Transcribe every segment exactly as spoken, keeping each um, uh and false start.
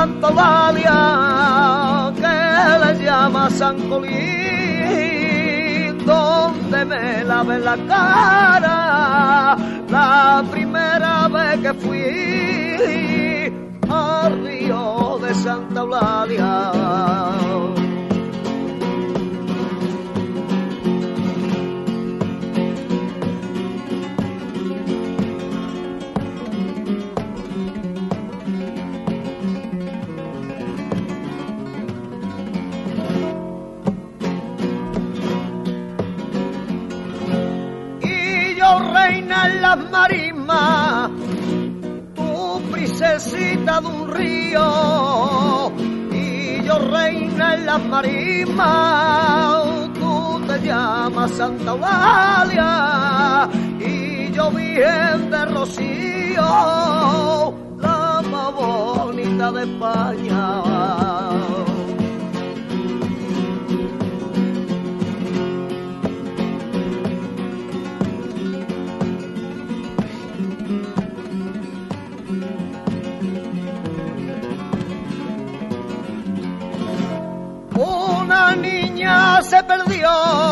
Santa Eulalia, que le llama San Colín, donde me lavé la cara la primera vez que fui al río de Santa Eulalia. Reina en las marismas, tu princesita de un río, y yo reina en las marismas, tú te llamas Santa Eulalia, y yo virgen de Rocío, la más bonita de España. Una niña se perdió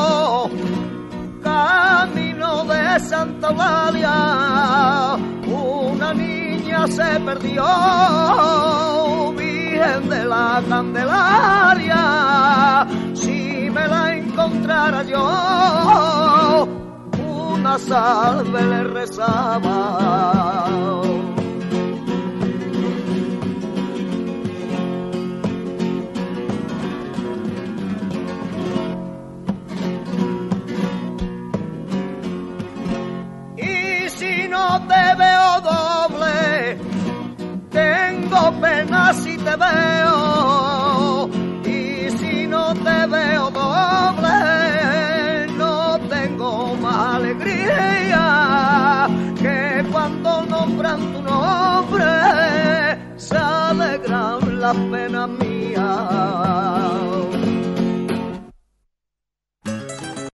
camino de Santa Eulalia, una niña se perdió, Virgen de la Candelaria, si me la encontrara yo, una salve le rezaba. No te veo doble, tengo pena si te veo, y si no te veo doble, no tengo más alegría, que cuando nombran tu nombre, se alegran las penas mías.